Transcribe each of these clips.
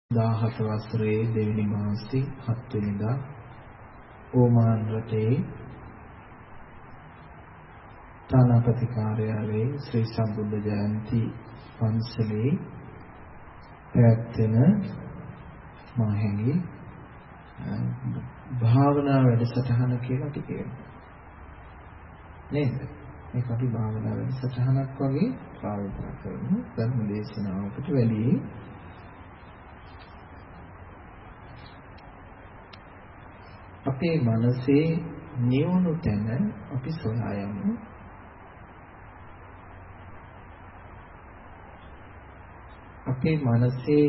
17 වසරේ දෙවෙනි මාසේ 7 වෙනිදා ඕමාන් රටේ තානාපති කාර්යාලයේ ශ්‍රී සම්බුද්ධ ජයන්ති පන්සලේ පැවැත්වෙන මාහැඟි භාවනා වැඩසටහන කියලා අපි කියනවා නේද? මේක අපි භාවනා වැඩසටහනක් වගේ භාවිතා කරමු. ධර්ම දේශනාවකට වැඩි අපේ මනසේ නියුණු තැන අපි සොයා යමු. අපේ මනසේ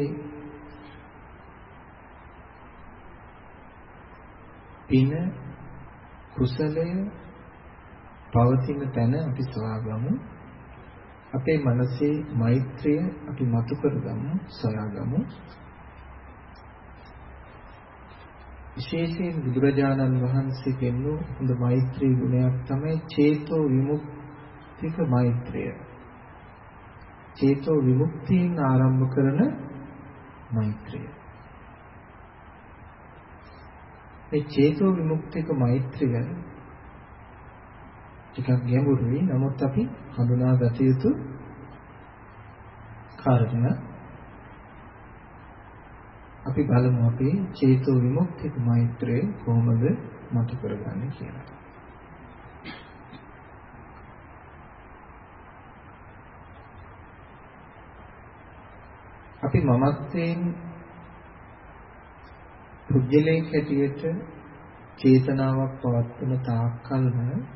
පින කුසලය පවතින තැන අපි සොයාගමු. අපේ මනසේ මෛත්‍රිය අපි මතු කරගමු, සොයාගමු. විශේෂයෙන් බුදුරජාණන් වහන්සේ පෙන්වූ හොඳ මෛත්‍රී ගුණයක් තමයි චේතෝ විමුක්තික මෛත්‍රිය. චේතෝ විමුක්තියෙන් ආරම්භ කරන මෛත්‍රිය. මේ චේතෝ විමුක්තික මෛත්‍රිය ටිකක් ගැඹුරුයි. නමුත් අපි හඳුනාගත යුතු කාරණා අපි බලමු අපේ චේතෝ විමුක්තික මෛත්‍රිය කොහොමද මතු කරගන්නේ කියලා. අපි මමත්වයෙන් පුද්ගලයෙක් හැටියට චේතනාවක් පවත්වන තාක්කල්ම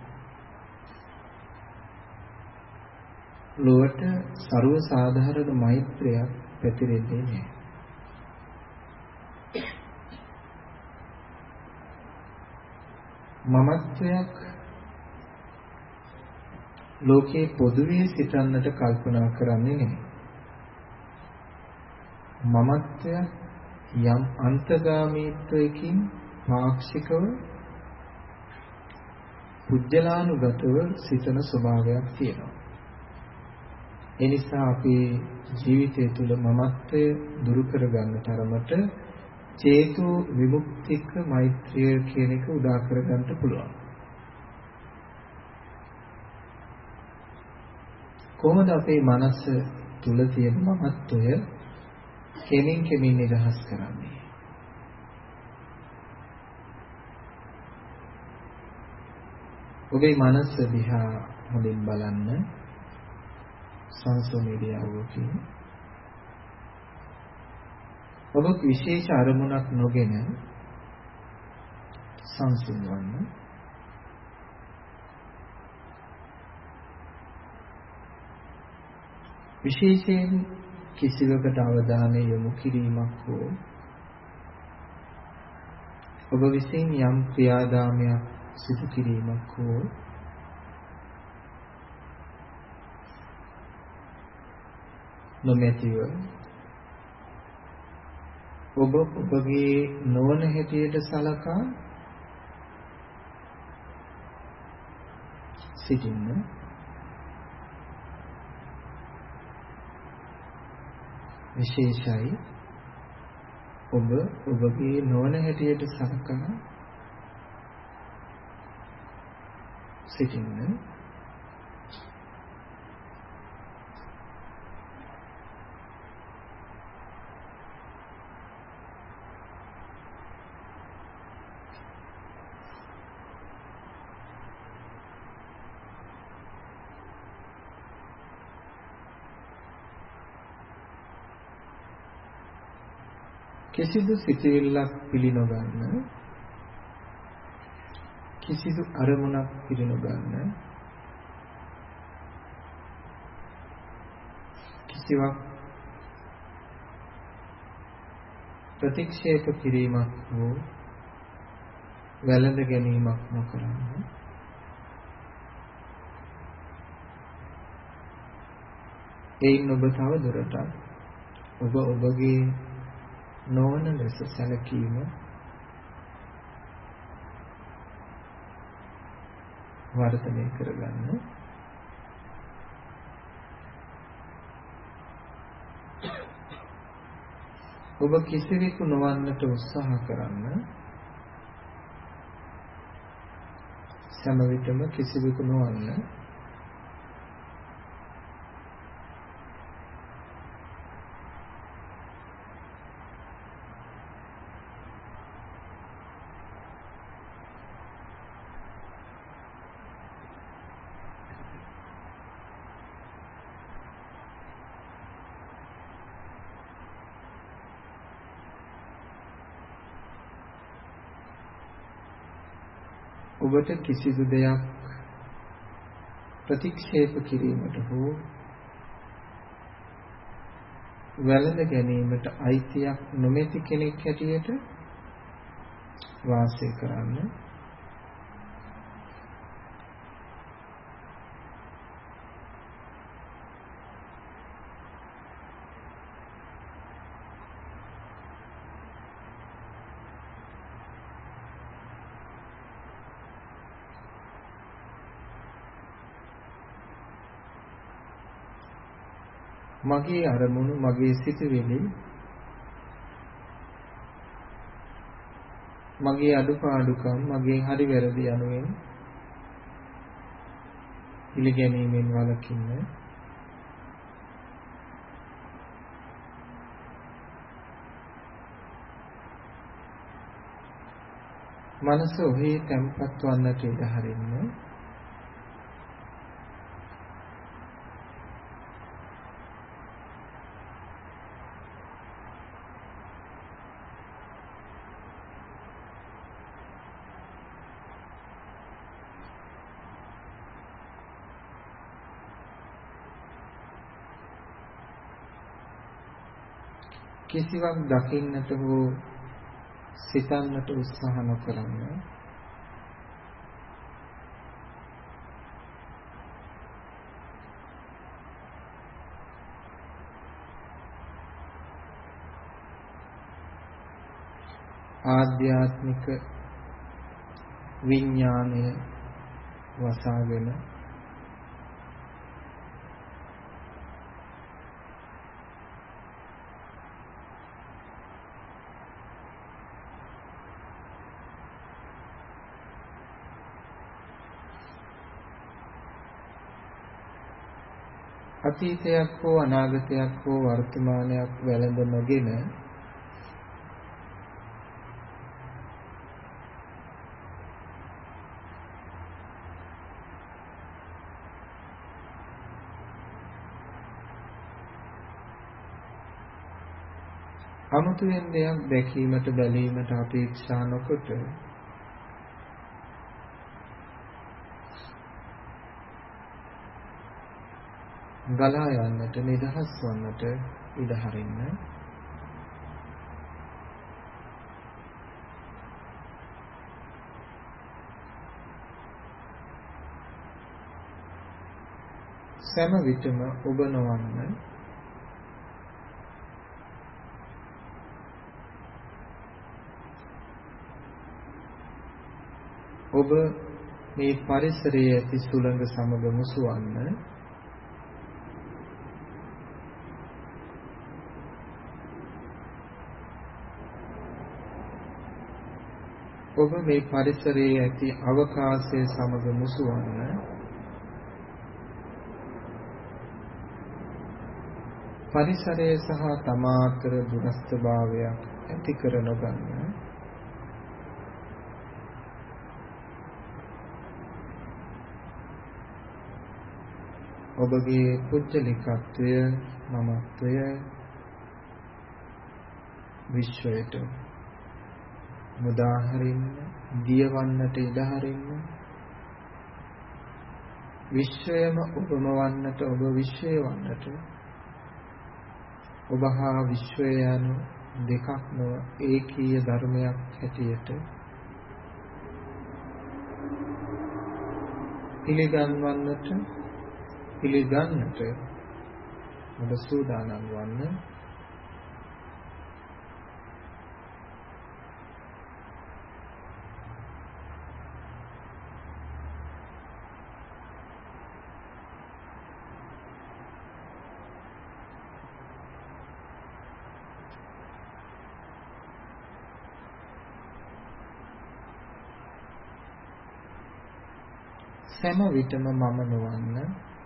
ලොවට ਸਰව සාධාරණ මෛත්‍රියක් පැතිරෙන්නේ නැහැ. මමත්වයක් ලෝකේ පොදුවේ සිටන්නට කල්පනා කරන්නේ නැහැ. මමත්වය යම් අන්තගාමීත්වයකින් පාක්ෂිකව පුජ්‍යලානුගතව සිතන ස්වභාවයක් තියෙනවා. ඒ නිසා අපේ ජීවිතය තුළ මමත්වය දුරු කරගන්න තරමට චේතෝ විමුක්තික මෛත්‍රිය කියන එක උදා කරගන්න පුළුවන්. කොහොමද අපේ මනස තුල තියෙන මමත්වය කෙනින් කෙමින් නිදහස් කරන්නේ? ඔබේ මනස දිහා හොඳින් බලන්න සංසෝමීඩියාවකින් ඔබ විශේෂ අරමුණක් නොගෙන සංසිඳවන්න. විශේෂයෙන් කිසිවකට අවධානය යොමු කිරීමක් හෝ ඔබ විසින් යම් ක්‍රියාදාමයක් සිදු කිරීමක් හෝ නොමැතිව ඔබ ඔබගේ නොවන හැටියට සලකා සිටින්න. විශේෂයි ඔබ ඔබගේ නොවන හැටියට සලකා සිටින්න. කිසිදු සිතුවිල්ලක් පිළිනොගන්න, කිසිදු අරමුණක් පිළිනොගන්න, කිසිවක් ප්‍රතික්ෂේප කිරීමක් හෝ වැළඳ ගැනීමක් නොකරන්න. එයින් ඔබ තව දුරටත් ඔබ ඔබගේ නොවන ලෙස සැලකීම වර්ධනය කරගන්න. ඔබ කිසිවෙකු නොවන්නට උත්සාහ කරන්න. සෑම විටම කිසිවෙකු නොවන්න. ඔබට කිසිදු දෙයක් ප්‍රතික්ෂේප කිරීමට හෝ වැළඳ ගැනීමට අයිතියක් නොමැති කෙනෙක් හැටියට වාසය කරන්න. මගේ අරමුණු මගේ සිතුවිලි මගේ අඩුපාඩුකම් මගේ හරි වැරදි යනුවෙන් පිළිගැනීමෙන් වළකින්න. මනස ඔහේ තැම්පත් වන්නට ඉඩ හරින්න. කිසිවක් දකින්නට හෝ සිතන්නට උත්සාහ නොකරන්න. ආධ්‍යාත්මික විඥානය වසාගෙන අතීතයක් හෝ අනාගතයක් හෝ වර්තමානයක් වැළඳ නොගෙන අමුතුවෙන් දෙයක් දැකීමට බැලීමට අපේක්ෂා නොකොට ගලා යන්නට නිදහස් වන්නට ඉඩ හරින්න. සෑම විටම ඔබ නොවන්න. ඔබ මේ පරිසරයේ ඇති සුළඟ සමග මුසුවන්න. ඔබ මේ පරිසරයේ ඇති අවකාශය සමග මුසුවන්න. පරිසරය සහ තමා අතර දුරස්ථභාවයක් ඇති කර නොගන්න. ඔබගේ පුජ්‍යලිකත්වය මමත්වය විශ්වයට මුදාහරින්න, දියවන්නට ඉඩ හරින්න. විශ්වයම ඔබම වන්නට, ඔබ විශ්වය වන්නට. ඔබ හා විශ්වය යනු දෙකක් නොව ඒකීය ධර්මයක් හැටියට පිළිගන්නට ඔබ සූදානම් වන්න. සෑම විටම මම නොවන්න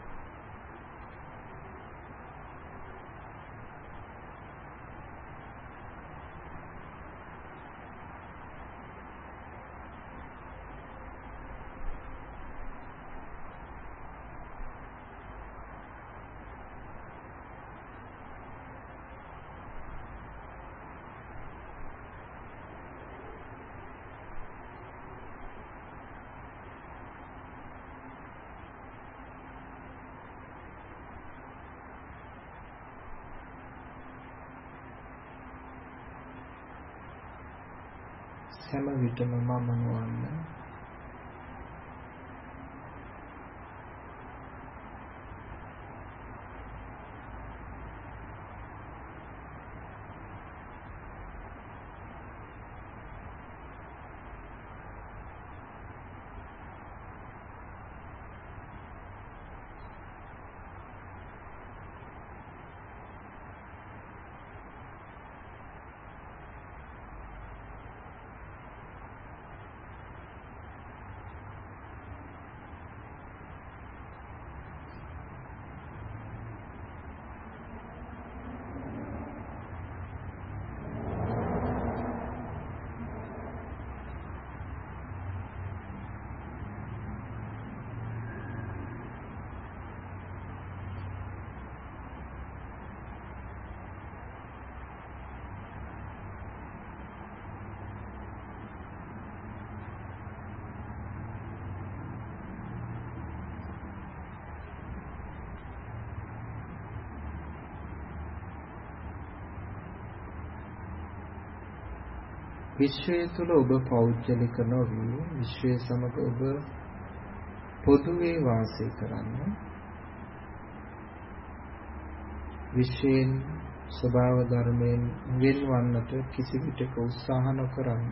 හැම විටම මම නොවන්න විශ්වය තුළ ඔබ පෞද්ගලික නොවී විශ්වය සමග ඔබ පොදුවේ වාසය කරන්න. විශ්වයෙන් ස්වභාව ධර්මයෙන් වෙන්වන්නට කිසි විටක උත්සාහ නොකරන්න.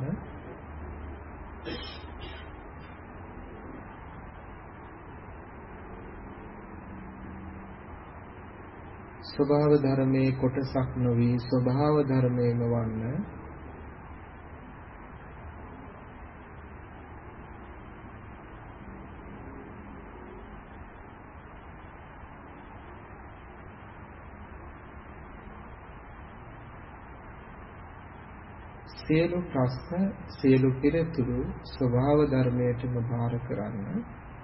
ස්වභාව ධර්මයේ කොටසක් නොවී ස්වභාව ධර්මයේම වන්න. සියලු ප්‍රශ්න සියලු පිළිතුරු ස්වභාව ධර්මයටම බාර කරන්න.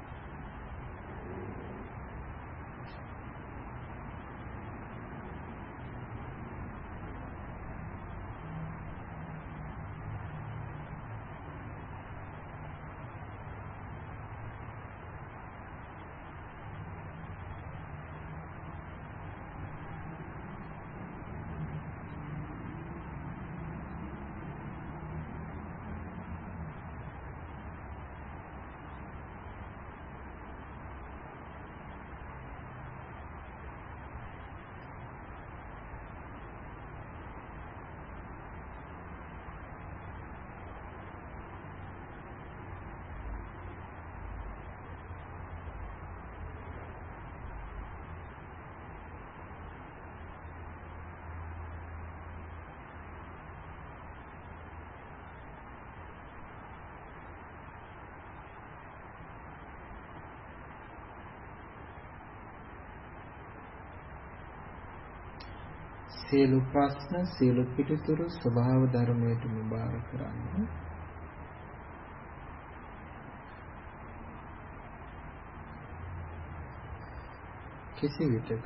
සියලු ප්‍රශ්න සියලු පිළිතුරු ස්වභාව ධර්මයටම බාර කරන්න. කිසි විටක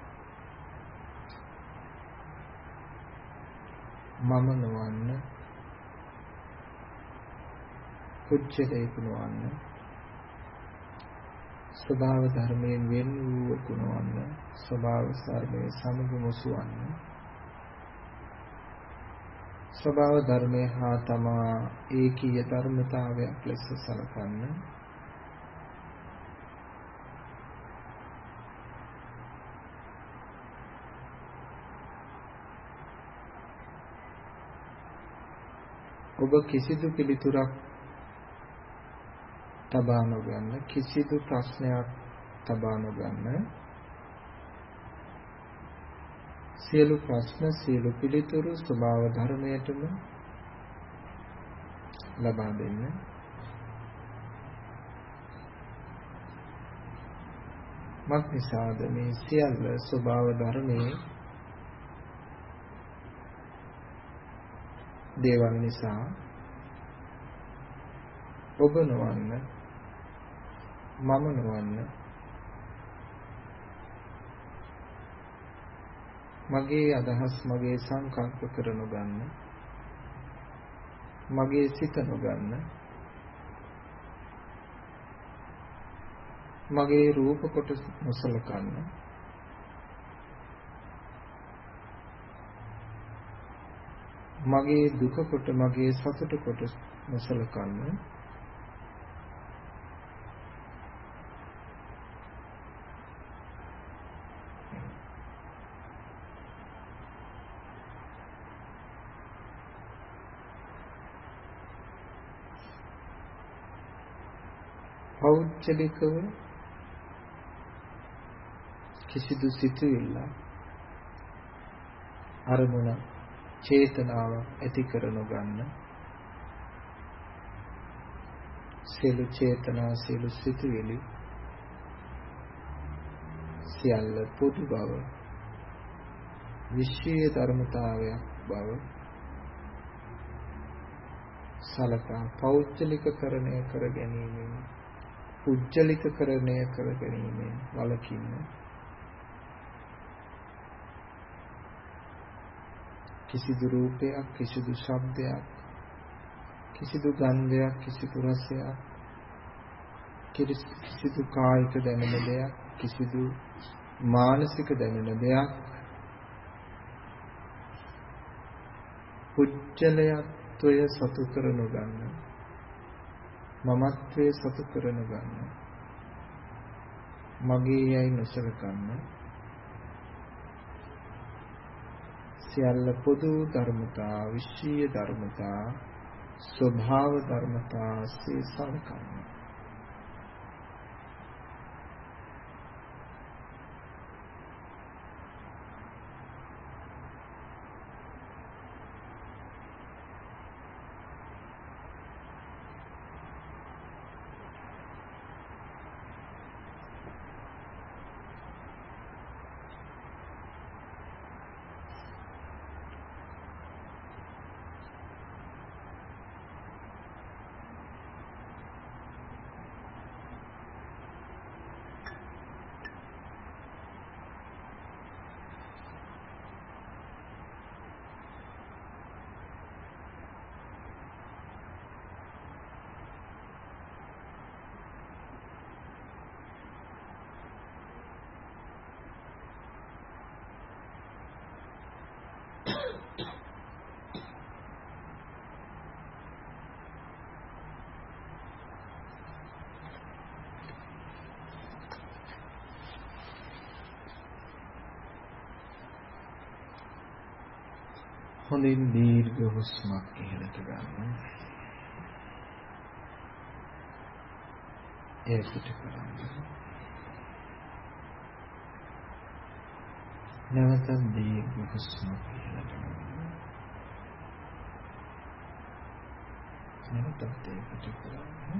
මම නොවන්න, කුච්චලයක නොවන්න, ස්වභාව ධර්මයෙන් වෙන් වූ නොවන්න, ස්වභාව ධර්මයේ සමග මුසුවන්න. ස්වභාව ධර්මය හා තමා ඒකීය ධර්මතාවයක් ලෙස සලකන්න. ඔබ කිසිදු පිළිතුරක් තබා නොගන්න, කිසිදු ප්‍රශ්නයක් තබා නොගන්න. සියලු ප්‍රශ්න සියලු පිළිතුරු ස්වභාව ධර්මයටම ලබා දෙන්න. මක් නිසාද මේ සියල්ල ස්වභාව ධර්මයේ දේවල් නිසා ඔබ නොවන්න මම නොවන්න මගේ අදහස් මගේ සංකල්ප කර නොගන්න මගේ සිත නොගන්න මගේ රූප කොට නොසලකන්න මගේ දුක කොට මගේ සතුට කොට නොසලකන්න පෞද්ගලිකව කිසිදු සිතුවිල්ල අරමුණ චේතනාව ඇති කර නොගන්න සියලු චේතනා සියලු සිතුවිලි සියල්ල පොදු බව විශ්වීය ධර්මතාවයක් බව සලකා පෞද්ගලිකකරණය කර ගැනීමෙන් පුජ්‍යලිකකරණය කර ගැනීමෙන් වළකින්න කිසිදු රූපයක් කිසිදු ශබ්දයක් කිසිදු ගන්ධයක් කිසිදු රසයක් කිසිදු කායික දැනෙන දෙයක් කිසිදු මානසික දැනෙන දෙයක් පුජ්‍යලයත්වය සතු කර නොගන්න මමත්වයේ සතු කර නොගන්න මගේ යයි නොසලකන්න සියල්ල පොදු ධර්මතා විශ්වීය ධර්මතා ස්වභාව ධර්මතා සලකන්න හොඳින් දීර්ඝ හුස්මක් ඉහළට ගන්න. ඒ පිට කරන්න. නැවත දීර්ඝ හුස්මක් ඉහළට ගන්න. නැවත ඒ පිට කරන්න.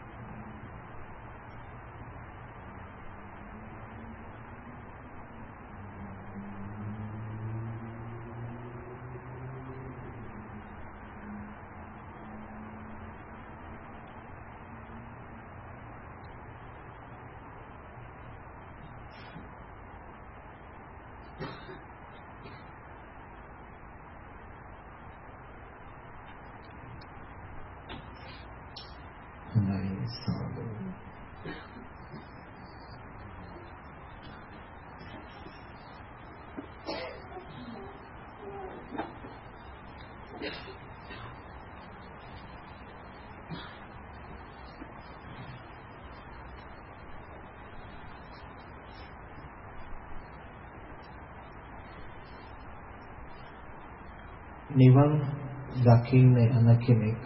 නිවන් දකින්න යන කෙනෙක්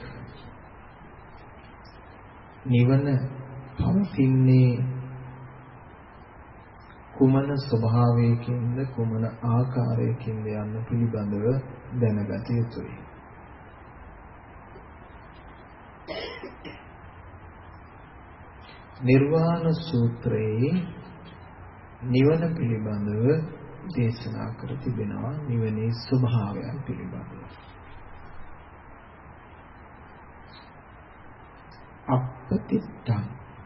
නිවන පවතින්නේ කුමන ස්වභාවයකින්ද කුමන ආකාරයකින්ද යන්න පිළිබඳව දැනගත යුතුයි. නිර්වාණ සූත්‍රයේ නිවන පිළිබඳව දේශනා කර තිබෙනවා. නිවනේ ස්වභාවයන් පිළිබඳව. අප්පතිත්තං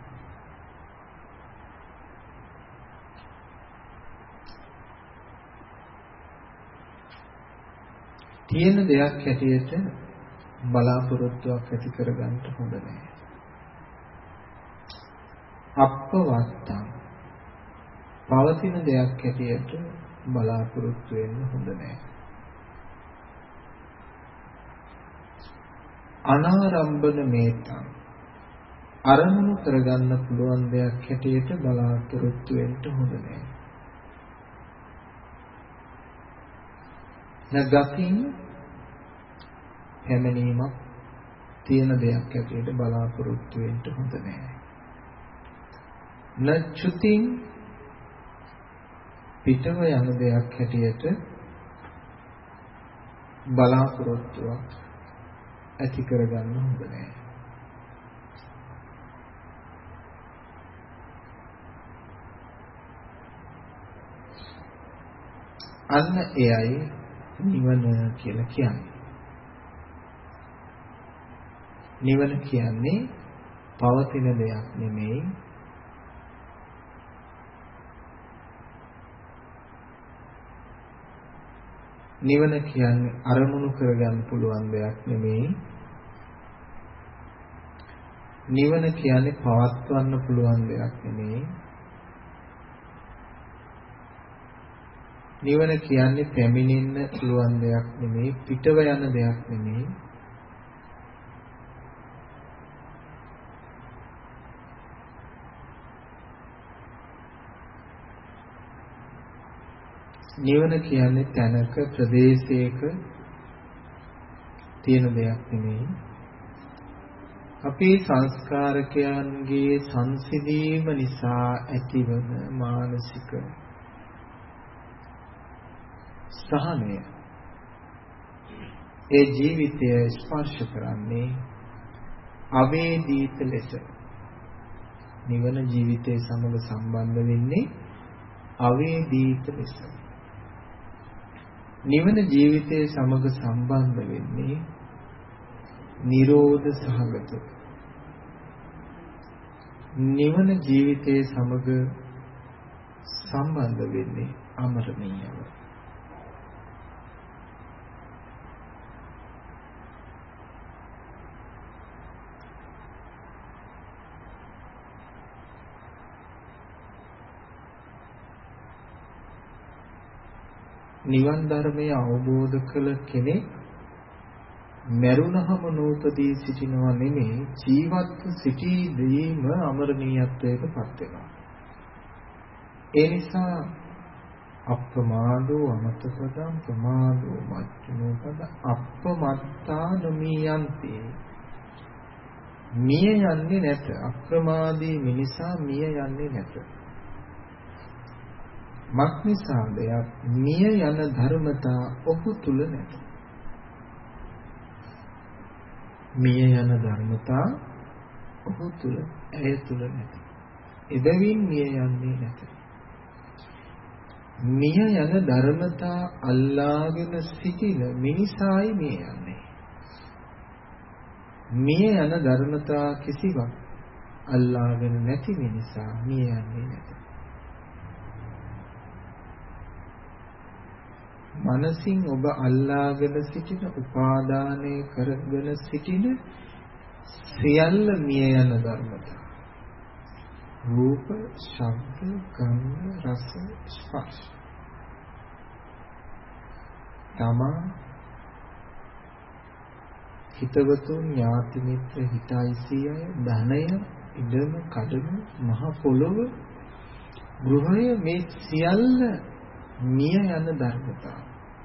තියෙන දෙයක් හැටියට බලාපොරොත්තුවක් ඇති කරගන්න හොඳ නැහැ. අප්පවත්තං පවතින දෙයක් හැටියට බලාපොරොත්තු වෙන්න හොඳ නැහැ. අනාරම්භන මේතං අරමුණු කරගන්න පුළුවන් දෙයක් හැටියට බලාපොරොත්තු වෙන්න හොඳ නැහැ. නැගතින් හැමනීමක් තියෙන දෙයක් හැටියට බලාපොරොත්තු වෙන්න හොඳ නැහැ. නච්චුතින් පිටව යන දෙයක් හැටියට බලාපොරොත්තුවක් ඇති කරගන්න හොඳ නැහැ. අන්න එයයි නිවන කියලා කියන්නේ. නිවන කියන්නේ පවතින දෙයක් නෙමෙයි. නිවන කියන්නේ අරමුණු කරගන්න පුළුවන් දෙයක් නෙමෙයි. නිවන කියන්නේ පවත්වන්න පුළුවන් දෙයක් නෙමෙයි. නිවන කියන්නේ පැමිණෙන්න පුළුවන් දෙයක් නෙමෙයි. පිටව යන දෙයක් නෙමෙයි. නිවන කියන්නේ තැනක ප්‍රදේශයක තියෙන දෙයක් නෙමෙයි. අපේ සංස්කාරකයන්ගේ සංසිඳීම නිසා ඇතිවන මානසික සහනය ඒ ජීවිතය ස්පර්ශ කරන්නේ අවේදීත ලෙස. නිවන ජීවිතය සමග සම්බන්ධ වෙන්නේ අවේදීත ලෙස. නිවන ජීවිතය සමග සම්බන්ධ වෙන්නේ නිරෝධ සහගත. නිවන ජීවිතය සමග සම්බන්ධ වෙන්නේ අමරණීයව. නිවන් ධර්මය අවබෝධ කළ කෙනෙක් මරුණහම නූපදී සිටිනවා නෙමෙයි, ජීවත්ව සිටීදීම අමරණීයත්වයට පත් වෙනවා. ඒ නිසා අප්‍රමාදෝ අමතපදං ප්‍රමාදෝ මච්චුනෝපද අප්පමත්තා නොමියන්ති. මිය යන්නේ නැත. අප්‍රමාදී මිනිසා මිය යන්නේ නැත. මක්නිසාද මිය යන ධර්මතා ඔහු තුල නැත. මිය යන ධර්මතා ඔහු තුල ඇය තුල නැත. එබැවින් මිය යන්නේ නැත. මිය යන ධර්මතා අල්ලාගෙන සිටින මිනිසායි මිය යන්නේ. මිය යන ධර්මතා කිසිවක් අල්ලාගෙන නැති මිනිසා මිය යන්නේ නැත. මනසින් ඔබ අල්ලාගෙන සිටින උපාදානය කරගෙන සිටින සියල්ල මිය යන ධර්මතා. රූප, ශබ්ද, ගන්ධ, රස, ස්පර්ශ. තමා හිතවතුන්, ඥාති මිත්‍ර, හිතයිසිය, ධනය, ඉඩම, කඩම, මහ පොළොව, ගෘහය මේ සියල්ල මිය යන ධර්මතා.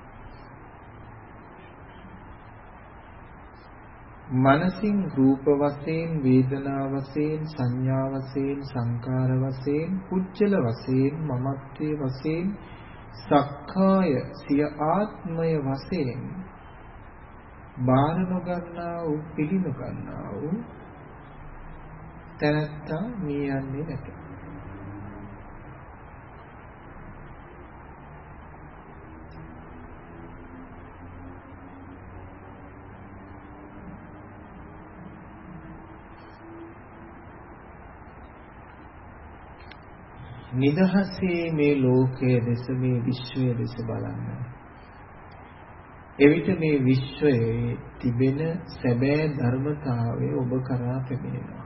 මනසින් රූප වශයෙන්, වේදනා වශයෙන්, සංඥා වශයෙන්, සංකාර වශයෙන්, කුච්චල වශයෙන්, මමත්වයේ වශයෙන්, සක්කාය සිය ආත්මය වශයෙන් බාර නොගන්නා වූ, පිළිනොගන්නා වූ තැනැත්තා මිය යන්නේ නැත. නිදහසේ මේ ලෝකයේ දෙස මේ විශ්වයේ දෙස බලන්න. එවිට මේ විශ්වයේ තිබෙන සැබෑ ධර්මතාවය ඔබ කරා පැමිණෙනවා.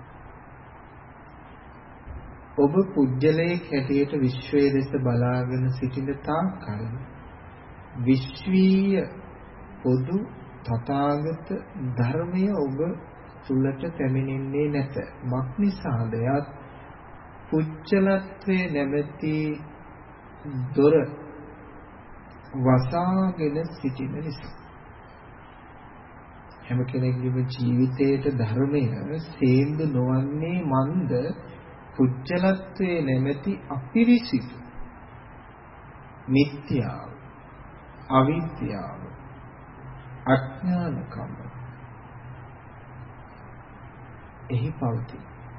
ඔබ පුජ්‍යලයේ හැටියට විශ්වයේ දෙස බලාගෙන සිටින තාක්කල් විශ්වීය පොදු තථාගත ධර්මය ඔබ තුලට පැමිණෙන්නේ නැත. මක්නිසාද යත් පුජ්‍යලත්වයේ නැමැති දොර වසාගෙන සිටින නිසා. හැම කෙනෙකුගේම ජීවිතයේ ධර්මය සේන්දු නොවන්නේ මන්ද පුජ්‍යලත්වයේ නැමැති අපිරිසිදු මිත්‍යාව, අවිද්‍යාව, අඥානකම එහි පවතී.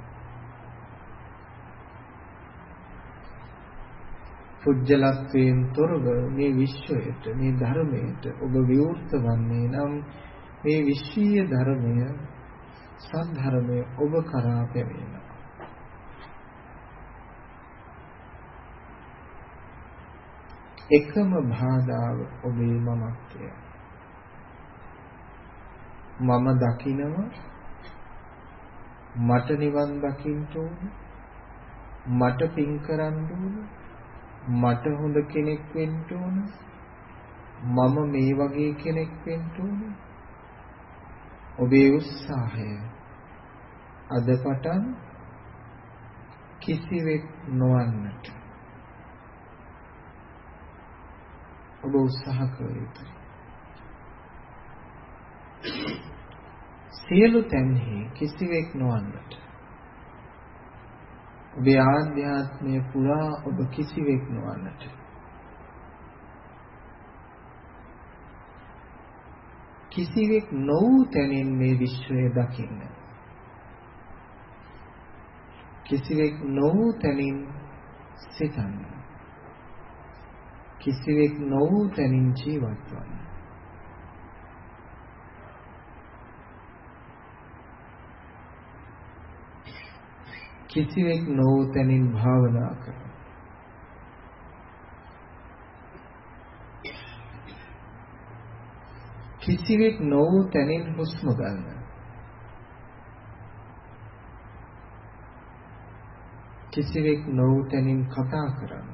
පුජ්‍යලත්වයෙන් තොරව මේ විශ්වයට, මේ ධර්මයට ඔබ විවෘත වන්නේ නම් මේ විශ්වීය ධර්මය, සද්ධර්මය ඔබ කරා පැමිණෙනවා. එකම බාධාව ඔබේ මමත්වය. මම දකිනවා, මට නිවන් දකින්න ඕන, මට පින් කරන්න ඕන, මට හොඳ කෙනෙක් වෙන්න ඕන, මම මේ වගේ කෙනෙක් වෙන්න ඕන. ඔබේ උත්සාහය අද පටන් කිසිවෙක් නොවන්නට ඔබ උත්සාහ කළ යුතුයි. සියලු තැන්හි කිසිවෙක් නොවන්නට. ඔබේ ආධ්‍යාත්මය පුරා ඔබ කිසිවෙක් නොවන්නට. කිසිවෙක් නොවූ තැනින් මේ විශ්වය දකින්න. කිසිවෙක් නොවූ තැනින් සිතන්න. කිසිවෙක් නොවූ තැනින් ජීවත් වන්න. කිසිවෙක් නොවූ තැනින් භාවනා කරන්න. කිසිවෙක් නොවූ තැනින් හුස්ම ගන්න. කිසිවෙක් නොවූ තැනින් කතා කරන්න.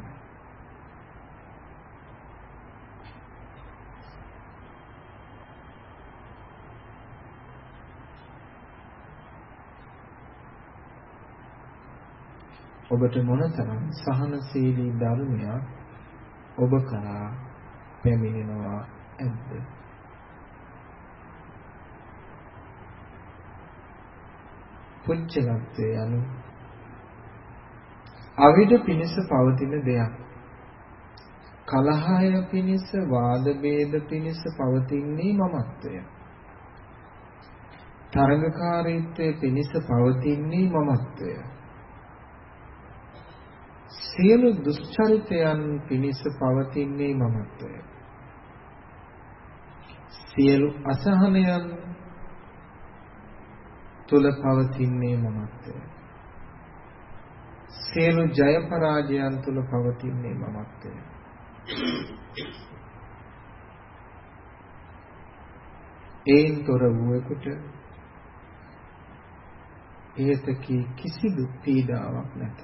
ඔබට මොනතරම් සහනශීලී ධර්මයක් ඔබ කරා පැමිණෙනවා ඇද්ද? පුජ්‍යලත්වය යනු අවිද පිණිස පවතින දෙයක්. කලහය පිණිස, වාද ભેද පිණිස පවතින්නේ මමත්වය. තරඟකාරීත්වය පිණිස පවතින්නේ මමත්වය. සියලු දුෂ්චරිතයන් පිණිස පවතින්නේ මමත්වය. සියලු අසහනයන් තුල පවතින්නේ මමත්වය. සියලු ජය පරාජයන් තුල පවතින්නේ මමත්වය. ඒන් තොර වූෙකුට එයතකී කිසිදු පීඩාවක් නැත.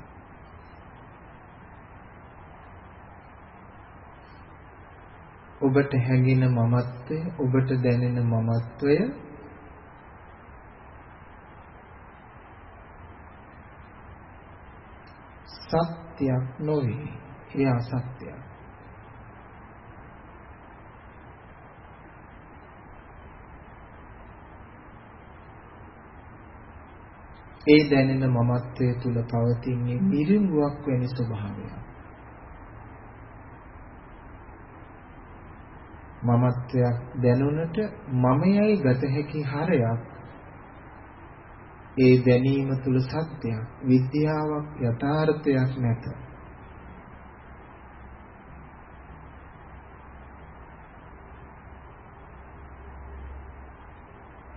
ඔබට හැඟෙන මමත්වය, ඔබට දැනෙන මමත්වය සත්‍යයක් නොවේ. එය අසත්‍යයක්. ඒ දැනෙන මමත්වයේ තුල පවතින්නේ මිරිඟුවක් වැනි ස්වභාවයක්. මමත්වයක් දැනුණට මමයයි ගත හැකි හරයක් ඒ දැනීම තුල සත්‍යයක්, විද්‍යාවක්, යථාර්ථයක් නැත.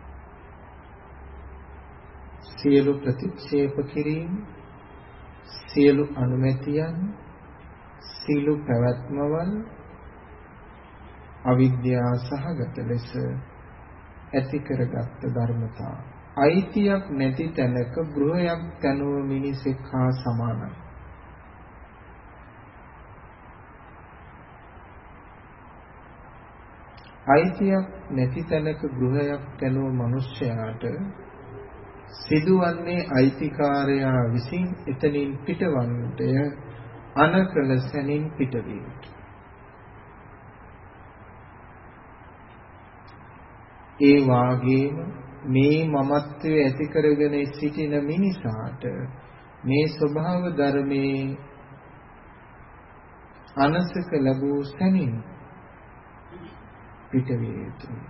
සියලු ප්‍රතික්ෂේප කිරීම, සියලු අනුමැතියන් සීල පැවැත්මවල අවිද්‍යාව සහගත ලෙස ඇති කරගත් ධර්මතා. අයිතියක් නැති තැනක ගෘහයක් තනුව මිනිසෙක් හා සමානයි. අයිතියක් නැති තැනක ගෘහයක් තනුව මිනිසයාට සිදුවන්නේ අයිතිකාරයා විසින් එතනින් පිටවන්නට අනකල සැනින් පිටවීමට. ඒ වාගේම මේ මමත්වයේ ඇති කරගෙන සිටින මිනිසාට මේ ස්වභාව ධර්මයේ අනසක ලැබූ සැනින් පිටවිය යුතුයි.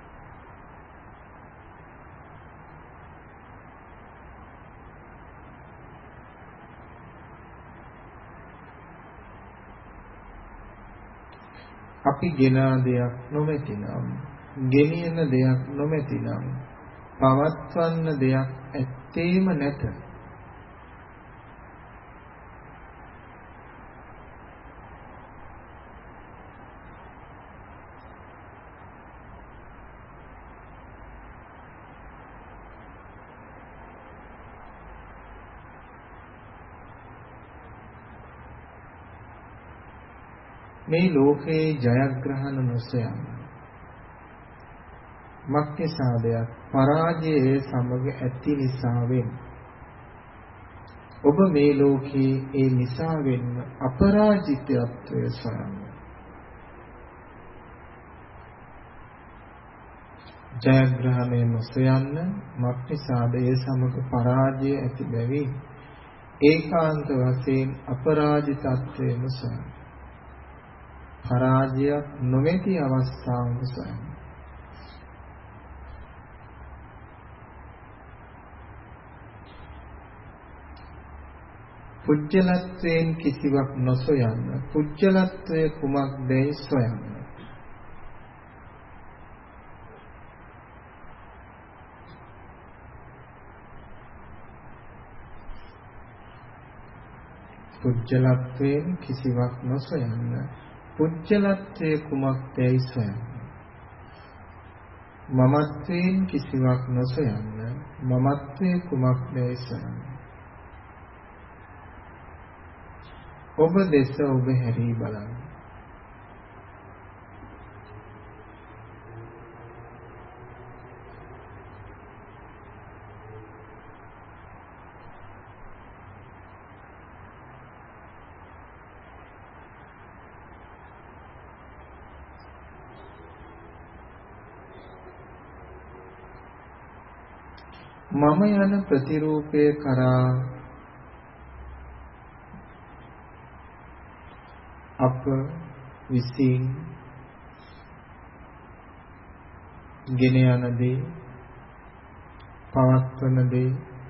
අපි ගෙනා දෙයක් නොමැතිනම්, ගෙනියන දෙයක් නොමැතිනම්, පවත්වන්න දෙයක් ඇත්තේම නැත. මේ ලෝකේ ජයග්‍රහණ නොසයන් මක්නිසාදයක් පරාජයේ සමග ඇති නිසාවෙන් ඔබ මේ ලෝකේ ඒ නිසාවෙන්ම අපරාජිතත්වය සොයන්න. ජයග්‍රහණය නොසයන්න මක්නිසාදයේ සමග පරාජය ඇති බැවින් ඒකාන්ත වශයෙන් අපරාජිතත්වයම සොයන්න. පරාජයක් නොමැති අවස්ථාවක සොයන්න. පුජ්‍යලත්වයෙන් කිසිවක් නොසොයන්න. පුජ්‍යලත්වය කුමක්දයි සොයන්න. පුජ්‍යලත්වයෙන් කිසිවක් නොසොයන්න. පුජ්‍යලත්වය කුමක්දයි සොයන්න. මමත්වයෙන් කිසිවක් නොසොයන්න. මමත්වය කුමක්දයි සොයන්න. ඔබ දෙස ඔබ හැරී බලන්න. මම යන ප්‍රතිරූපය කරා අප විසින් ගෙන යන දේ, පවත්වන දේ,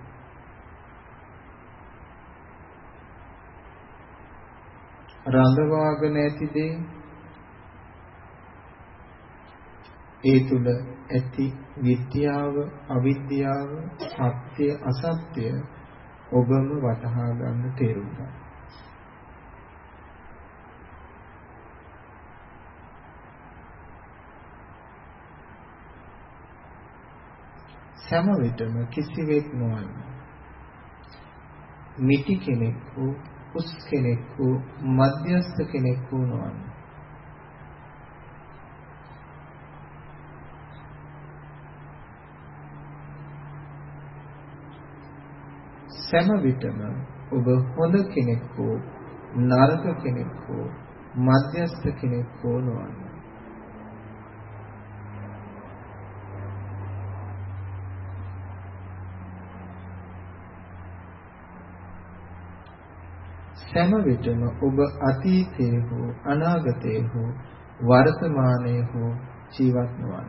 රඳවාගෙන ඇති දේ, ඒ තුල ඇති විද්‍යාව, අවිද්‍යාව, සත්‍ය, අසත්‍ය ඔබම වටහා ගන්න තේරුම් ගන්න. සෑම විටම කිසිවෙක් නොවන මිටි කෙනෙක් වූ, උස් කෙනෙක් වූ, මධ්‍යස්ථ කෙනෙක් වූ නොවන. සෑම විටම ඔබ හොඳ කෙනෙක් වූ, නරක කෙනෙක් වූ, මධ්‍යස්ථ කෙනෙක් වූ නොවන. සෑම විටම ඔබ අතීතයේ හෝ අනාගතයේ හෝ වර්තමානයේ හෝ ජීවත් නොවන්න.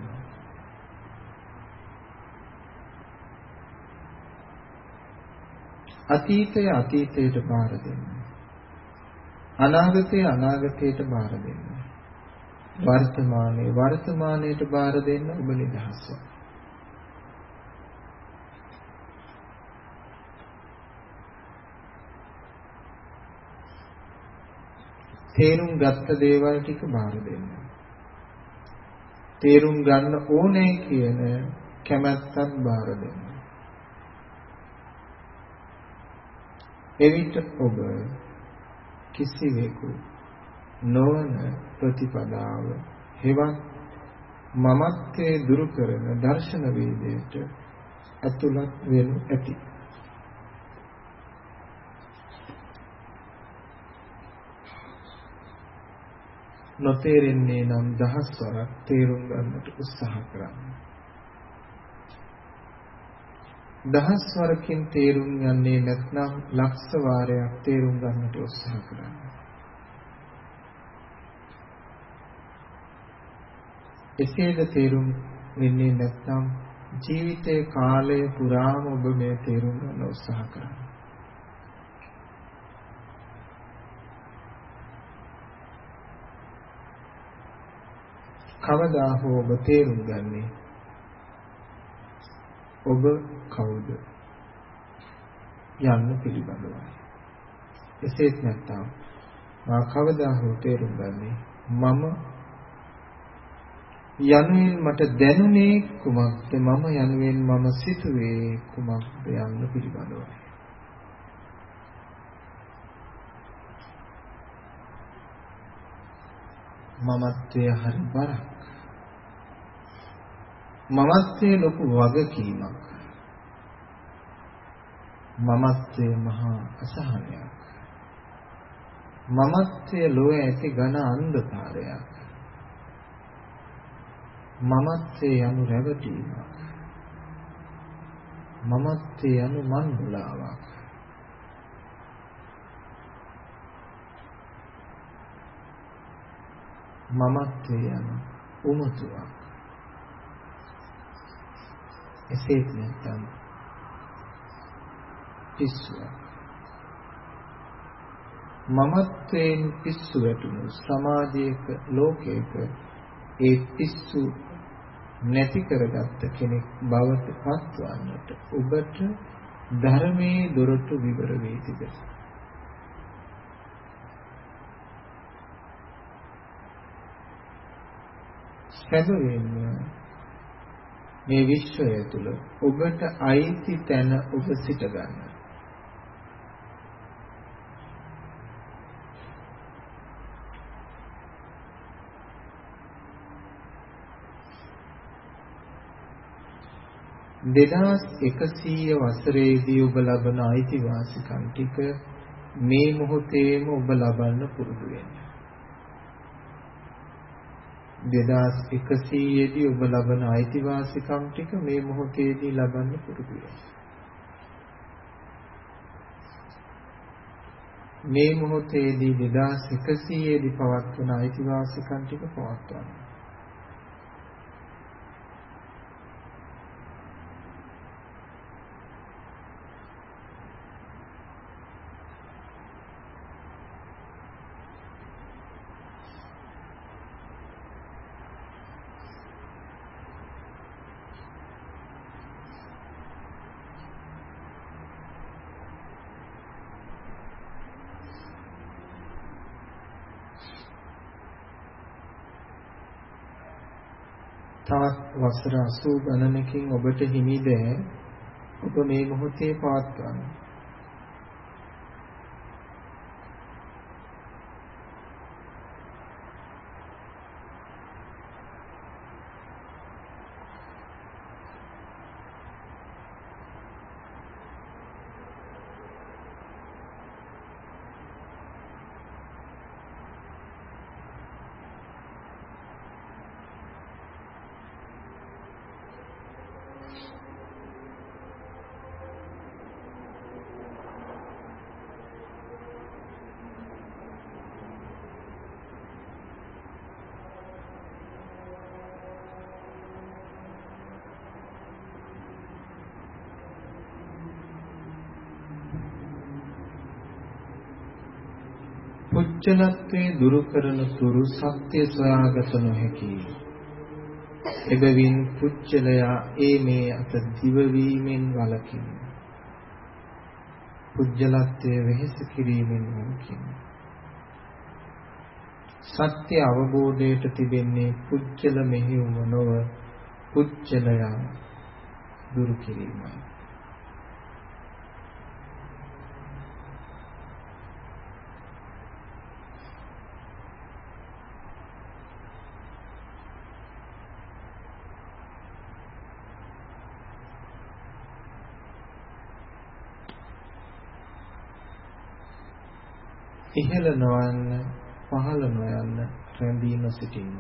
අතීතය අතීතයට බාර දෙන්න. අනාගතය අනාගතයට බාර දෙන්න. වර්තමානයේ වර්තමානයට බාර දෙන්න. ඔබ නිදහස්ව. තේරුම් ගත්ත දේවල් ටික බාර දෙන්න. තේරුම් ගන්න ඕනේ කියන කැමැත්තත් බාර දෙන්න. එවිට ඔබ කිසිවෙකු නොවන ප්‍රතිපදාව හෙවත් මමත්වයේ දුරු කරන දර්ශන වේදයට ඇතුළත් වෙනු ඇති. නොතේරෙන්නේ නම් දහස් වරක් තේරුම් ගන්නට උත්සාහ කරන්න. දහස් වරකින් තේරුම් ගන්නේ නැත්නම් ලක්ෂ වාරයක් තේරුම් ගන්නට උත්සාහ කරන්න. එසේද තේරුම් වෙන්නේ නැත්නම් ජීවිතේ කාලය පුරාම ඔබ මේ තේරුම් ගන්න උත්සාහ කරන්න. කවදා හෝ ඔබ තේරුම් ගන්නේ ඔබ කවුද යන්න පිළිබඳවයි. එසේත් නැත්නම් මා කවදා හෝ තේරුම් ගන්නේ මම යනුවෙන් මට දැනුනේ කුමක්ද, මම යනුවෙන් මම සිතුවේ කුමක්ද යන්න පිළිබඳවයි. මමත්වයේ හරි බරක්. මමත්වයේ ලොකු වගකීමක්. මමත්වයේ මහා අසහනයක්. මමත්වයේ ලොව ඇති ඝන අන්ධකාරයක්. මමත්වයේ යනු රැවටීමක්. මමත්වයේ යනු මන්මුලාවක්. මමත්වයේ යනු උමතුවක්. එසේත් නැත්නම් පිස්සුවක්. මමත්වයෙන් පිස්සු වැටුණු සමාජයක ලෝකයක ඒ පිස්සු නැති කරගත්ත කෙනෙක් බවට පත්වන්නට ඔබට ධර්මයේ දොරටු විවර වී තිබේ. සැබවින්ම මේ විශ්වය තුල ඔබට අයිති තැන ඔබ සිට ගන්න. දෙදාස් 100 වසරේදී ඔබ ලබන අයිතිවාසිකම් ටික මේ මොහොතේම ඔබ ලබන්න පුරුදු වෙන්න. 2100 දී ඔබ ලබන අයිතිවාසිකම් ටික මේ මොහොතේදී ලබන්න පුරුදු වෙන්න. මේ මොහොතේදී 2100 දී පවත්වන අයිතිවාසිකම් ටික පවත්වන්න. තවත් වසර 80 ගණනකින් ඔබට හිමිද ඔබ මේ මොහොතේ පවත්වන්න. පුච්චලත්වයේ දුරු කරන තුරු සත්‍ය සොයාගත නොහැකි. එබැවින් පුච්චලයා මේ අත දිවවීමෙන් වළකින. පුජ්‍යලත්වයේ වෙහෙස කිරීමෙන් වළකින. සත්‍ය අවබෝධයට තිබෙන්නේ පුච්චල මෙහෙයුම නොව පුච්චලයා දුරු කිරීමයි. ඉහළ නොයන්න පහළ නොයන්න රැඳී නොසිටින්න.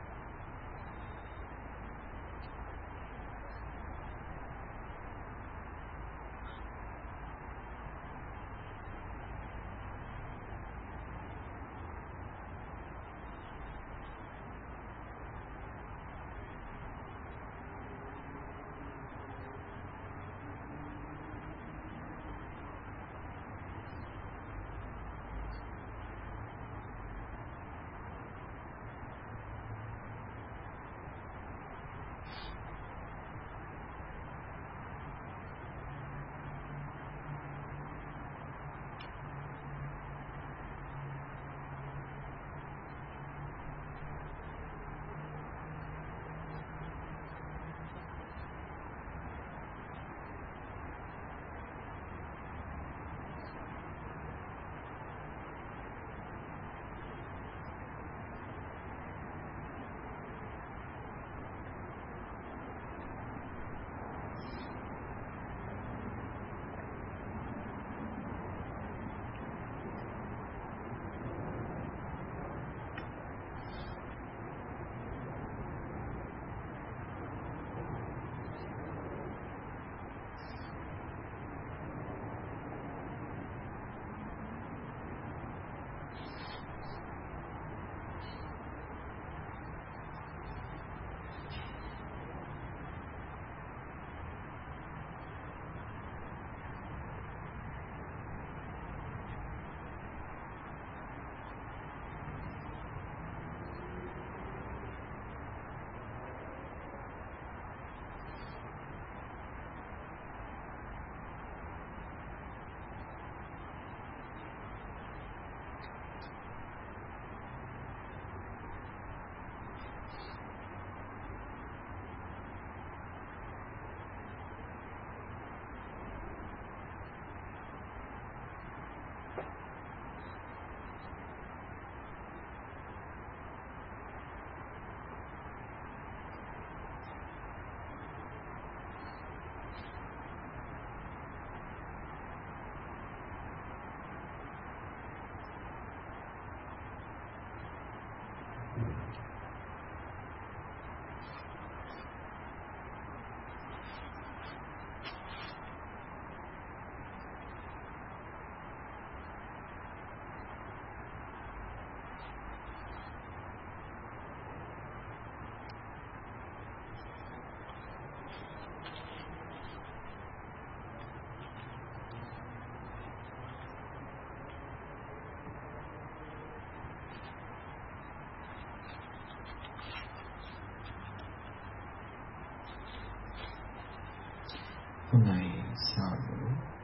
හොඳයි සාදු.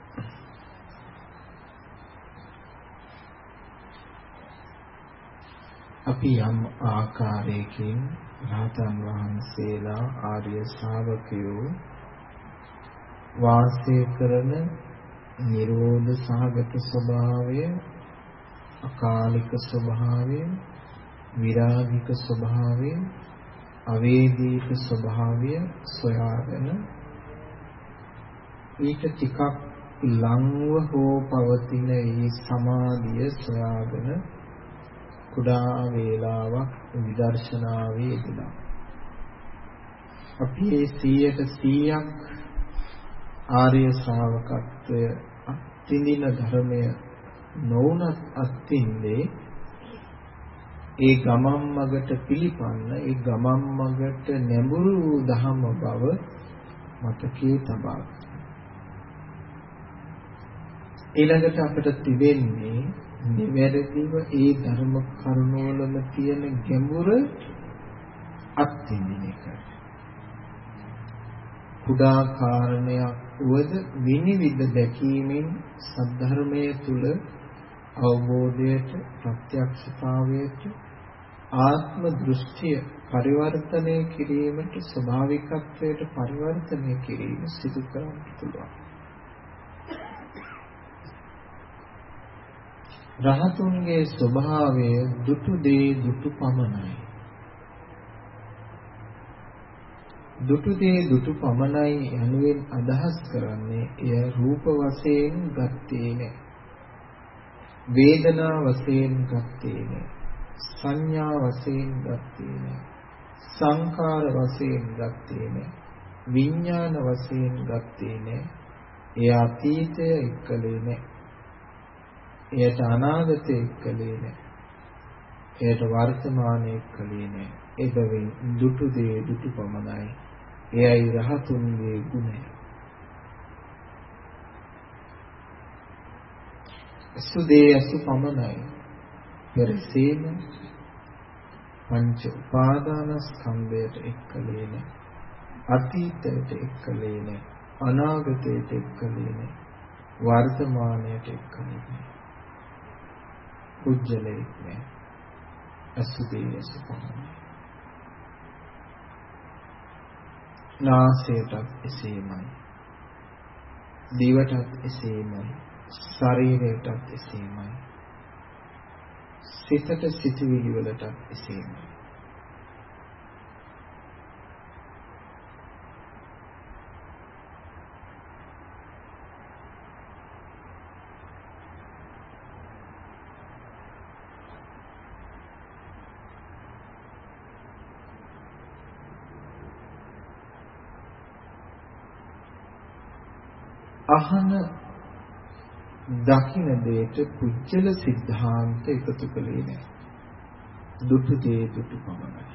අපි යම් ආකාරයකින් රහතන් වහන්සේලා ආර්ය ශ්‍රාවකයෝ වාසය කරන නිරෝධ සහගත ස්වභාවය, අකාලික ස්වභාවය, විරාගික ස්වභාවය, අවේදීක ස්වභාවය සොයාගෙන ඊට ටිකක් ලංව හෝ පවතින ඒ සමාධිය සොයාගෙන කුඩා වේලාවක් විදර්ශනාවේ යෙදෙනවා. අපි ඒ 100% ආර්ය ශ්‍රාවකත්වය අත්විඳින ධර්මය නොවුනත් අත්විඳේ ඒ ගමම් මගට පිළිපන්න ඒ ගමම් මගට නැඹුරු දහම බව මතකයේ තබා ඊළඟට අපිට තිබෙන්නේ නිවැරදිව ඒ ධර්ම කරුණවලම තියෙන ගැඹුර අත්විඳින එක. කුඩා කාරණයක් වුවද විනිවිද දැකීමෙන් සද්ධර්මයේ තුල අවබෝධයට ප්‍රත්‍යක්ෂතාවයට ආත්ම දෘෂ්ටිය පරිවර්තනය කිරීමට ස්වභාවිකත්වයට පරිවර්තනය කිරීම සිදු කරන්න පුළුවන්. රහතුන්ගේ ස්වභාවය දුටු දේ දුටු පමණයි. දුටු දේ දුටු පමණයි යනුවෙන් අදහස් කරන්නේ එය රූප වශයෙන් ගත්තේ නැහැ. වේදනා වශයෙන් ගත්තේ නැහැ. සංඥා වශයෙන් ගත්තේ නැහැ. සංකාර වශයෙන් ගත්තේ නැහැ. විඥාන වශයෙන් ගත්තේ නැහැ. එය අතීතය එක්කලේ නැහැ. එයට අනාගතය එක්කලේ නැහැ. එයට වර්තමානය එක්කලේ නැහැ. එබැවින් දුටු දේ දුටු පමණයි. එයයි රහතුන්ගේ ගුණය. සුදේ අසු පමණයි. පෙරසේම පංච උපාදානස්කන්ධයට එක්කලේ නැහැ. අතීතයට එක්කලේ නැහැ. අනාගතයට එක්කලේ නැහැ. වර්තමානයට එක්කලේ නැහැ. කුජලයක් නැහැ. අසුදේ අසු පමණයි. නාසයටත් එසේමයි. දිවටත් එසේමයි. ශරීරයටත් එසේමයි. සිතට සිතුවිලි වලටත් එසේමයි. අහන දකින දෙයට පුජ්‍යල සිද්ධාන්ත එකතු කළේ නැහැ. දුටු දේ දුටු පමණයි.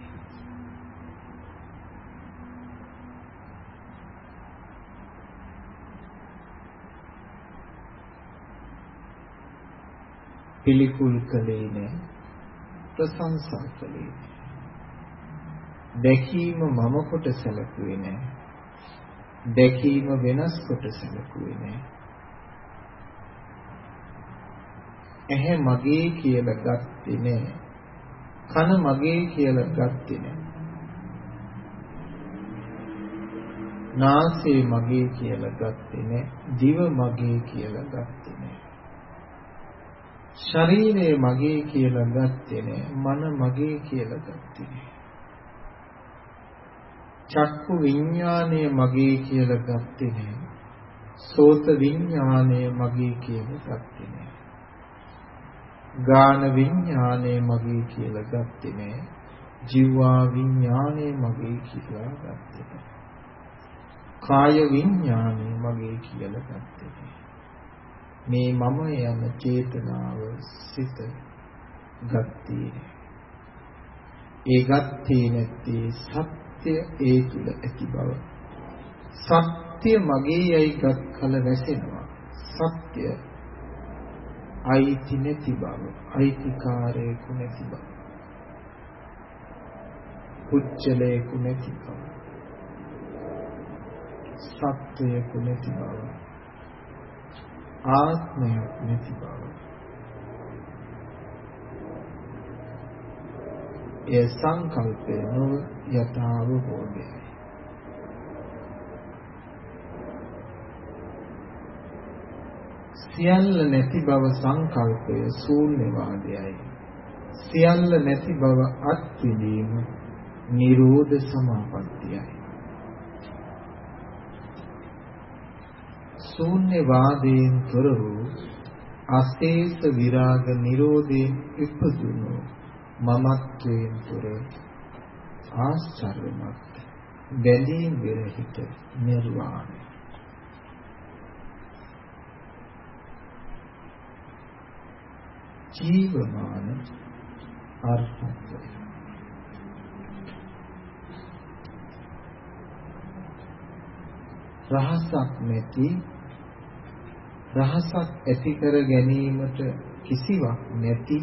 පිළිකුල් කළේ නැහැ. ප්‍රශංසා කළේ නැහැ. දැකීම මම කොට සැලකුවේ නැහැ. දැකීම වෙනස් කොට සැලකුවේ නැහැ. ඇහැ මගේ කියලා ගත්තේ නැහැ. කන මගේ කියලා ගත්තේ නැහැ. නාසය මගේ කියලා ගත්තේ නැහැ. දිව මගේ කියලා ගත්තේ නැහැ. ශරීරය මගේ කියලා ගත්තේ නැහැ. මන මගේ කියලා ගත්තේ නැහැ. චක්කු විඥානය මගේ කියලා ගත්තේ නැහැ. සෝත විඥානය මගේ කියලා ගත්තේ නැහැ. ගාන විඥානය මගේ කියලා ගත්තේ නැහැ. ජීවා විඥානය මගේ කියලා ගත්තේ නැහැ. කාය විඥානය මගේ කියලා ගත්තේ නැහැ. මේ මම යන චේතනාව සිත ගත්තේ නැහැ. ඒ ගත්තේ නැත්තේ සත්‍ය ඒ තුල ඇති බව. සත්‍ය මගේ යයි ගත් කල වැසෙනවා. සත්‍ය අයිති නැති බව, අයිතිකාරයෙකු නැති බව, පුච්චලයෙකු නැති බව, සත්‍යයෙකු නැති බව, ආත්මයක් නැති බව. ඒ සංකල්පය නොව යථාවබෝධයයි. සියල්ල නැති බව සංකල්පය ශූන්‍යවාදයයි. සියල්ල නැති බව අත්විඳීම නිරෝධ සමාපත්තියයි. ශූන්‍යවාදයෙන් තොර වූ අශේෂ විරාග නිරෝධයෙන් ඉපදුණු මමත්වයෙන් තොර ආශ්චර්යමත් බැඳීම් විරහිත නිර්වාණය. ජීවමාන අර්ථය. රහසක් නැති, රහසක් ඇති කර ගැනීමට කිසිවක් නැති,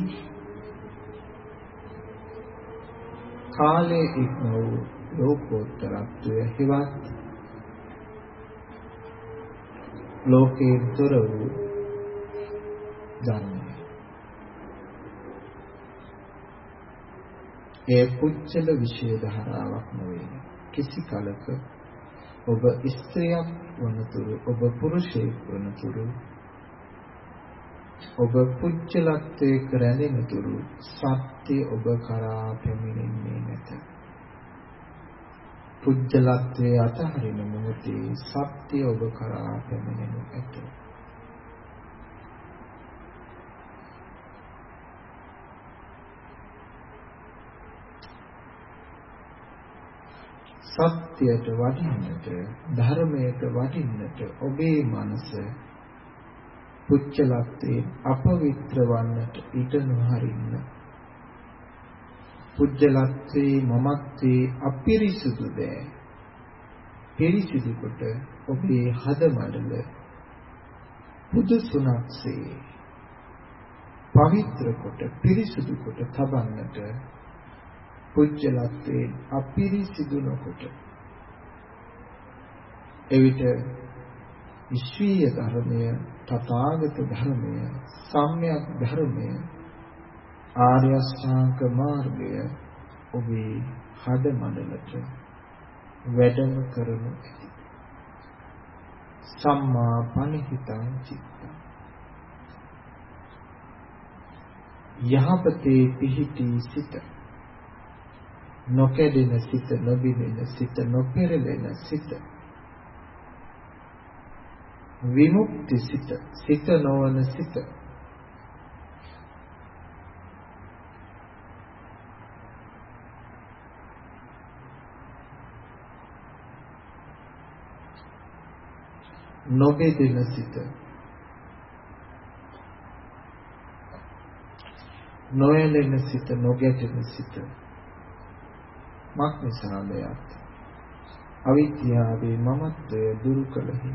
කාලයේ ඉක්ම වූ ලෝකෝත්තරත්වය හිවත් ලෝකයෙන් තොර වූ ධර්මය. ඒ පුච්චල විශේෂ ධාරාවක් නොවේ. කිසි කලක ඔබ ස්ත්‍රියක් වනතුරු ඔබ පුරුෂයෙක් වනතුරු ඔබ පුච්චලත්වයේ කරැඳෙන තුරු සත්‍ය ඔබ කරා පැමිණෙන්නේ නැත. පුච්චලත්වයේ අතහරින මොහොතේ සත්‍ය ඔබ කරා පැමිණෙනු ඇත. සත්‍යයට වඩින්නට ධර්මයට වඩින්නට ඔබේ මනස පුච්චලත්වයෙන් අපවිත්‍ර වන්නට ඉඩ නොහරින්න. පුච්චලත්වයේ මමත්වයේ අපිරිසුදු දෑ පිරිසිදු කොට ඔබේ හද මඩල පුදුසුණක්සේ පවිත්‍ර කොට පිරිසිදු කොට තබන්නට පුච්චලත්වයෙන් අපිරිසිදු නොකොට එවිට විශ්වීය ධර්මය තථාගත ධර්මය සම්‍යක් ධර්මය ආර්ය අෂ්ටාංග මාර්ගය ඔබේ හද මඩලට වැඩම කරනු ඇති. සම්මා පනිහිතං චිත්තං යහපතේ පිහිටි සිත නොකැඩෙන සිත නොබිඳෙන සිත නොපෙරළෙන සිත විමුක්ති සිත සිත නොවන සිත නොබෙදෙන සිත නොයැලෙන සිත නොගැටෙන සිත මක් නිසාද යත් අවිද්‍යාවේ මමත්වය දුරු කළෙහි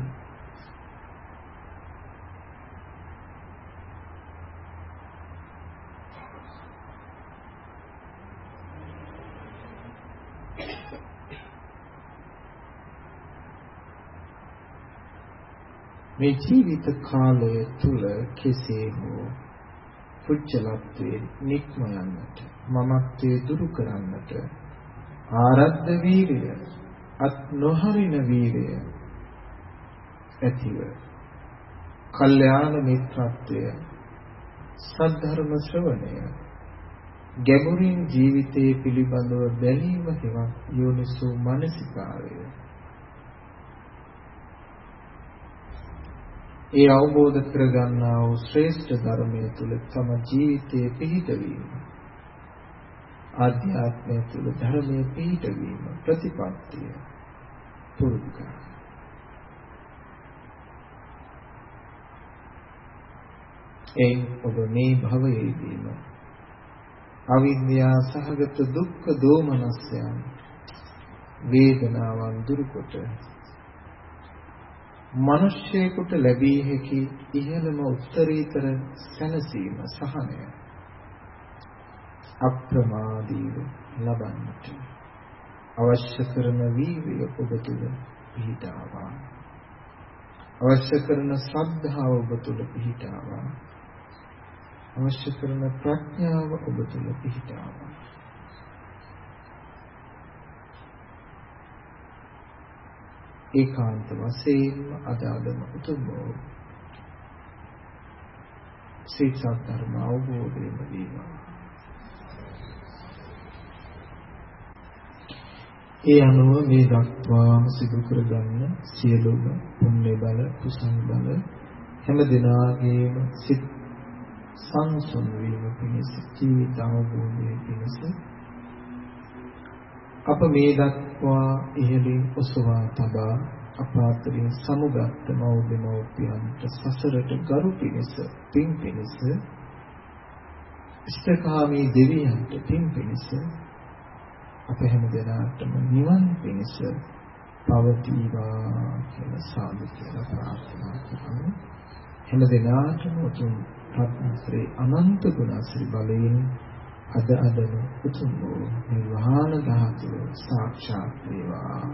මේ ජීවිත කාලය තුල කෙසේ හෝ පුච්චලත්වයෙන් නික්ම යන්නට මමත්වයේ දුරු කරන්නට ආරද්ධ වීර්ය අත් නොහරින වීර්ය ඇතිව කල්යාණ මිත්‍රත්වය සද්ධර්ම ශ්‍රවණය ගැඹුරින් ජීවිතයේ පිළිබඳව බැලීම හෙවත් යෝනිසෝ මනසිකාරය ඒ අවබෝධ කරගන්නා වූ ශ්‍රේෂ්ඨ ධර්මයේ තුල තම ජීවිතයේ පිහිටවීම ආධ්‍යාත්මය තුල ධර්මයේ පිහිටවීම ප්‍රතිපත්තිය පුරුදු කරගන්න. ඒ ඔබ මේ භවයේදීම අවිද්‍යා සහගත දුක්ඛ දෝමනස්යන් වේදනාවන් දුරුකොට මිනිසෙකුට ලැබිය හැකි ඉහළම උත්තරීතර සැනසීම සහනය අප්‍රමාදීව ලබන්නට අවශ්‍ය කරන වීර්යය ඔබ තුළ පිහිටාවා. අවශ්‍ය කරන ශ්‍රද්ධාව ඔබ තුළ පිහිටාවා. අවශ්‍ය කරන ප්‍රඥාව ඔබ තුළ පිහිටාවා. ඒකාන්ත වශයෙන්ම අදාළම උතුම් වූ සීල ධර්ම අවබෝධයෙන් වීමා. ඒ අනුව මේ දක්වාම සිදු කරගන්න සියලුම පුණ්‍ය බල කුසල බල හැම දිනාගේම සිත් සංසුන් වීම පිණිස ජීවිත අවබෝධයේ පිණිස අප මේ දක්වා ඉහළින් ඔසවා තබා අපාතරින් සමුගත් මෞදමෝපියන්ට සසරට ගරු පිණිස පින් පිණිස ඉෂ්ඨකාමී දෙවියන්ට පින් පිණිස අප හැම දෙනාටම නිවන් පිණිස පවතිවා කියලා සාදු කියලා ප්‍රාර්ථනා කරමු. හැම දෙනාටම උතුම් රත්නශ්‍රී අනන්ත ගුණශ්‍රී බලයෙන් අදම උතුම් වූ නිර්වාණ ධාතුව සාක්ෂාත් වේවා.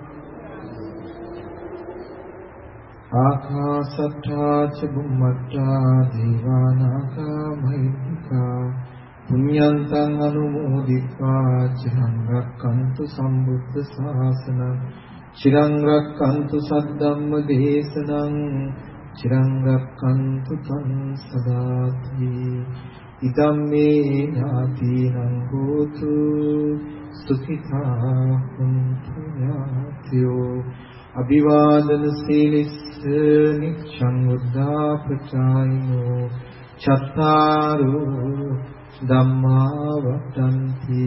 ආකාශට්ටා ච බුම්මට්ටා දීවානාගා මහිත්‍තිකා පුඤ්ඤන්තං අනුමෝදිत्वा චිරං රක්ඛන්තු සම්බුද්ධ ශාසනං චිරං රක්ඛන්තු සද්ධම්ම දේශනං චිරං රක්ඛන්තු තං සදාති ඉදම්මේ ඥාතිනං හෝතු සුඛිතා හුන්තු ඥාතියෝ අභිවාදන සීලිස්ස නිච්ඡං උද්ධාපචායිනෝ චත්තාරෝ ධම්මා වඩ්ඩන්ති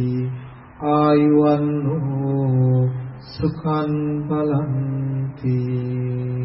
ආයුවන්නෝ සුඛං බලන්ති